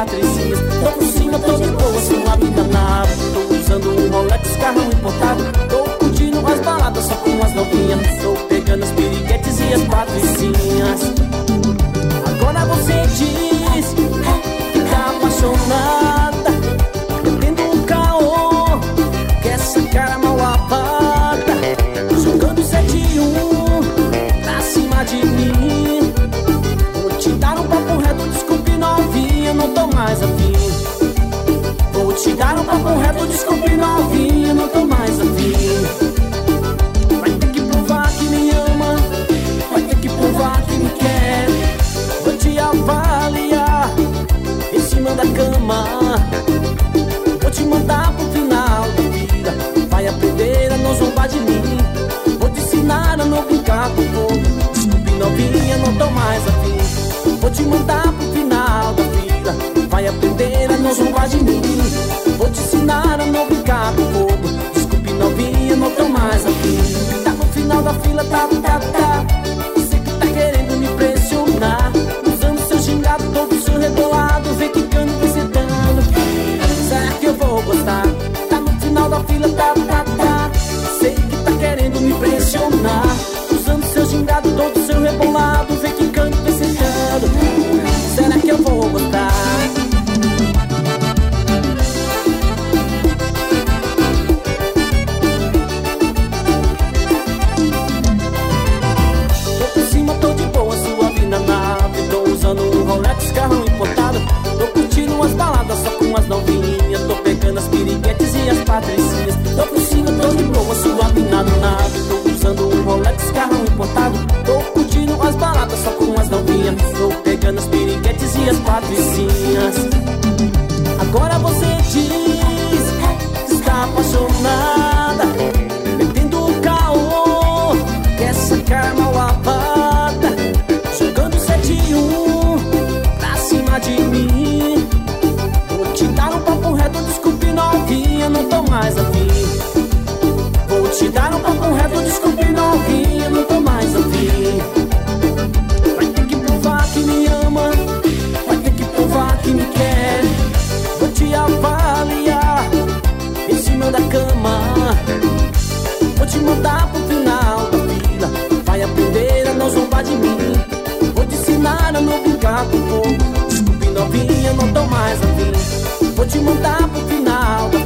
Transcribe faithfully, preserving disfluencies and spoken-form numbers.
patricinhas. Tô por cima, tô de boa, suave danado. Tô usando um Rolex, carrão importado. Tô curtindo as baladas só com as novinhas. Tô pegando as piriguetes e as patricinhas. Agora você diz que tá apaixonada, metendo um caô, que essa cara mal lavada, jogando sete e um pra cima de mim. Vou te dar um papo reto, desculpe novinha, não tô mais afim. Vou te dar um papo reto, desculpe novinha, não tô mais afim. Vai ter que provar que me ama, vai ter que provar que me quer. Vou te avaliar em cima da cama, vou te mandar pro final da vida. Vai aprender a não zombar de mim, vou te ensinar a não brincar com fogo. Desculpe novinha, não tô mais afim. Vou te mandar pro final da vida. Vai aprender a não zombar de mim, vou te ensinar a não brincar com fogo. Desculpe novinha, não tô mais afim. Tá no final da fila, tá, tá, tá. Você que tá querendo me impressionar, usando seu gingado, todo seu rebolado, vem quicando, vem sentando. Será que eu vou gostar? Tá no final da fila, tá, tá, tá. Sei que tá querendo me impressionar, usando seu gingado, todo seu rebolado, vem quicando, vem sentando. Será que eu vou gostar? Um Rolex, carrão importado. Tô curtindo as baladas só com as novinhas. Tô pegando as piriguetes e as patricinhas. Tô por cima, tô de boa, suave nada, nada. Tô usando um Rolex, carrão importado. Tô curtindo as baladas só com as novinhas. Tô pegando as piriguetes e as patricinhas. Agora você diz que está apaixonada, metendo um caô, que essa cara mal lavada, jogando sete e um de mim. Vou te dar um papo reto, desculpe novinha, não tô mais afim. Vou te dar um papo reto, desculpe novinha, não tô mais afim. Vai ter que provar que me ama, vai ter que provar que me quer. Vou te avaliar em cima da cama, vou te mandar pro final da fila. Vai aprender a não zombar de mim, vou te ensinar a não brincar com fogo. Novinha, não tô mais afim. Vou te mandar pro final